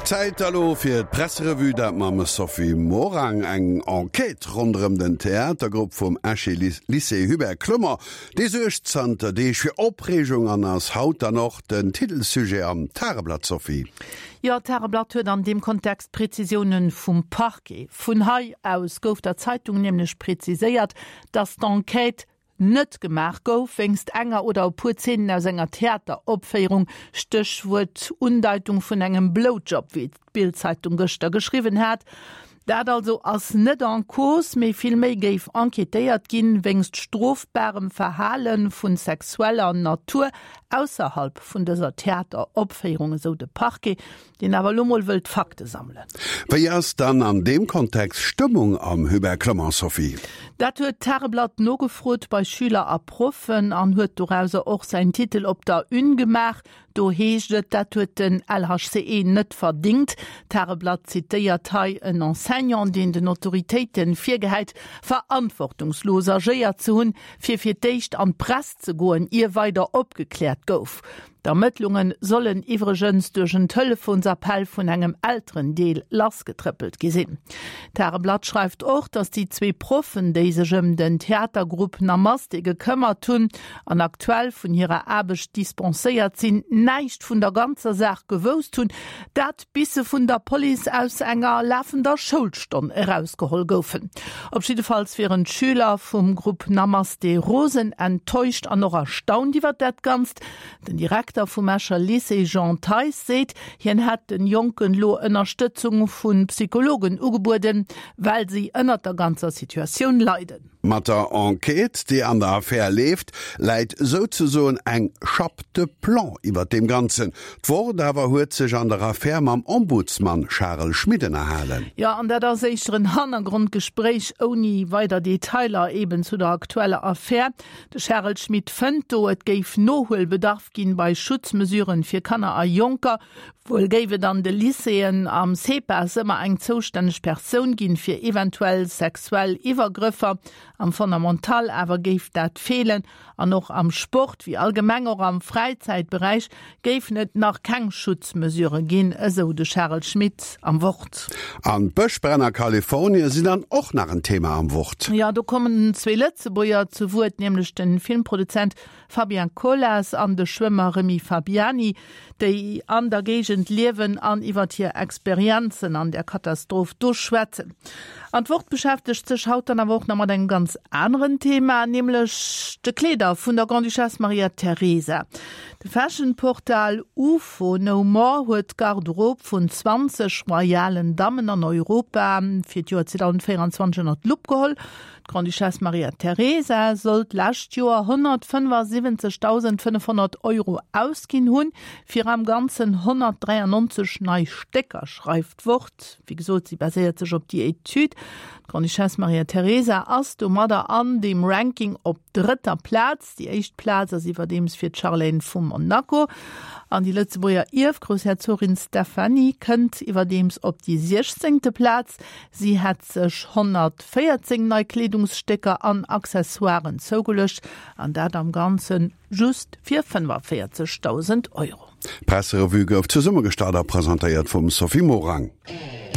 Zeit allo fir d Presserevue dat Mame Sophie Morang eng Enquete rondem den Theatergrupp vum Asche Lycée Hubert Klummer, dé Euchtzanter déich fir Opregung an ass Haut da noch den Titelsujet am Tageblatt Sophie. Ja, Tageblatt huet an dem Kontext Präzisionen vum Parquet. Vun Hai aus gouf der Zeitung nämlich präziséiert, dass d'Enquete net gemach gouf, wéngst enger oder pu 10 aus enger Theateropféierung Stichwort Undeutung vun engem Blowjob, wie Bild-Zeitung gëster geschrieben hat. Dat also ass net an Kurs méi viel méi géif enquetéiert ginn wéngst strofbarem Verhalen vun sexueller Natur ausserhalb vun deser Theateropféierung so de Parquet, den awer Lummel wëlt Fakte sammeln. Wie ass dann an dem Kontext Stimmung am Hubert Klummer, Sophie? Dat huet Tageblatt no gefrot bei Schüler a Profen an huet dorause och sein Titel op der Ungemach, do heeschtet dat huet den LHCE net verdingt. Tageblatt zitéiert en Enseignant, den den Autoritäten virgeheit verantwortungslos agéiert zu hunn, fir d'éicht an Press ze goen ihr weiter opgeklärt gouf. D'Ermittlungen sollen iwregens durch een Telefonsappell vun engem älteren Deel lasgetrippelt gesinn. Tageblatt schreibt auch, dass die 2 Profen déi sech den Theatergrupp Namaste gekümmert hun, an aktuell vun ihrer Arbeit dispenséiert sinn, neicht vun der ganzer Sach gewost hun, dat bisse vun der Police aus enger laufender Schuldstunde herausgehol goufen. Obschiedefalls wären Schüler vom Grupp Namaste Rosen enttäuscht an noch erstaunt iwwer dat ganz, den Direktor vom Asche Lycée Jean Theis seht, hien hat den Jonken lo Unterstützung vun Psychologen ugeboten, weil sie ënner der ganzer Situation leiden. Mat der Enquete, die an der Affaire lebt, leiit sozusagen eng Chapte Plan iwwer dem Ganzen. D'Wort awer huet sech an der Affaire mam Ombudsmann Charles Schmiden erhalen. Ja, an der seichteren Hannergrundgespräch oni weiter Detailer eben zu der aktuelle Affaire. De Charles Schmid fënto, et geif Nohuelbedarf ginn bei Schutzmesuren fir Kanner a Junker, wohl gewe dann de Lycéen am CEPAS immer eng zoständig Person ginn fir eventuell sexuell Iwergriffer, am Fundamental awer geif dat fehlen, an noch am Sport wie allgemeng oder am Freizeitbereich geif net nach keng Schutzmesure ginn, eso de Charles Schmid am Wort. An Böschbrenner Kalifornien sind dann auch nach ein Thema am Wort. Ja, da kommen 2 Letzebäuer zu Wort, nämlich den Filmproduzent Fabian Collas an de Schwimmer Remy Fabiani, die an der Gegend leben, an iwwer hier Experienzen an der Katastrophe durchschwätzen. An Wort beschäftigt sich haut dann aber auch noch mal ein ganz anderen Thema, nämlich de Kleider von der Grandduchesse Maria Theresa. De Fashionportal UFO No More huet Garderobe von 20 royalen Damen an Europa für die Jahr 2024 Lob geholt. Grandduchesse Maria Theresa sollt last Jahr 175.500 € ausgehen hun, für am ganzen 193 neue Stecker schreibt Wort. Wie gesagt, sie basiert sich auf die Etude. Grandduchesse Maria Theresa ass do Mader an dem Ranking op 3. Platz. Die 1. Platz as iwwer dems fir Charlene vu Monaco. An die Lützeburger Irf Großherzogin Stephanie kënnt iwwer dems op die 16. Platz. Sie hat sech 114 Neukleidungsstecker an Accessoires zougelöscht, an dat am ganzen just 45.000 €. Presserevue gouf zur Summe gestarter präsentiert vum Sophie Morang.